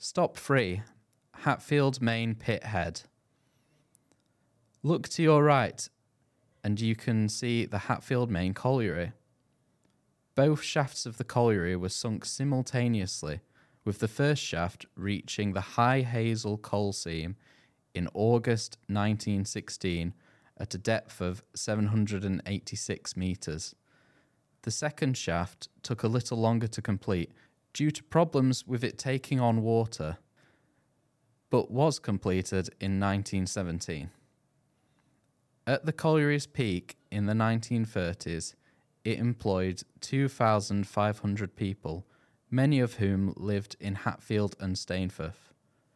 Stop 3. Hatfield Main Pit Head. Look to your right and you can see the Hatfield Main Colliery. Both shafts of the colliery were sunk simultaneously, with the first shaft reaching the High Hazel coal seam in August 1916 at a depth of 786 metres. The second shaft took a little longer to complete due to problems with it taking on water, but was completed in 1917. At the colliery's peak in the 1930s, it employed 2,500 people, many of whom lived in Hatfield and Stainforth.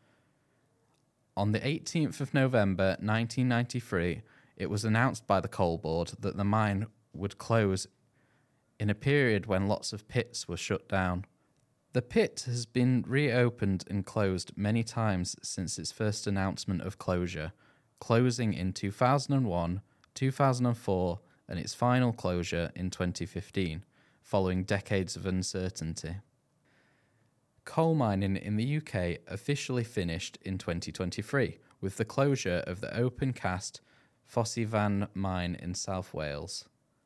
On the 18th of November 1993, it was announced by the Coal Board that the mine would close in a period when lots of pits were shut down. The pit has been reopened and closed many times since its first announcement of closure, closing in 2001, 2004, and its final closure in 2015, following decades of uncertainty. Coal mining in the UK officially finished in 2023, with the closure of the open-cast Phossyvan mine in South Wales.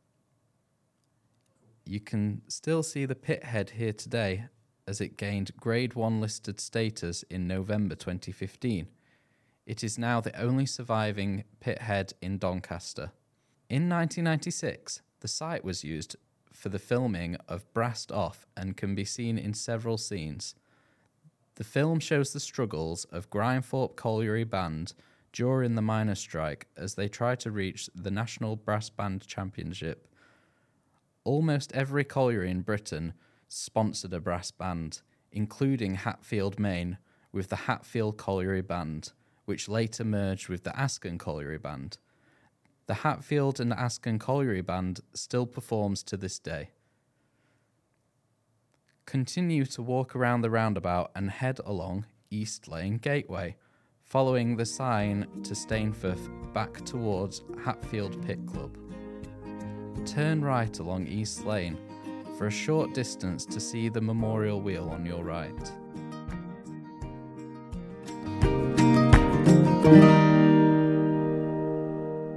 You can still see the pit head here today, as it gained Grade 1 listed status in November 2015. It is now the only surviving pit head in Doncaster. In 1996, the site was used for the filming of Brassed Off and can be seen in several scenes. The film shows the struggles of Grimethorpe Colliery Band during the miners' strike as they try to reach the National Brass Band Championship. Almost every colliery in Britain sponsored a brass band, including Hatfield Main with the Hatfield Colliery Band, which later merged with the Askham Colliery Band. The Hatfield and Askham Colliery Band still performs to this day. Continue to walk around the roundabout and head along East Lane Gateway, following the sign to Stainforth back towards Hatfield Pit Club. Turn right along East Lane for a short distance to see the memorial wheel on your right.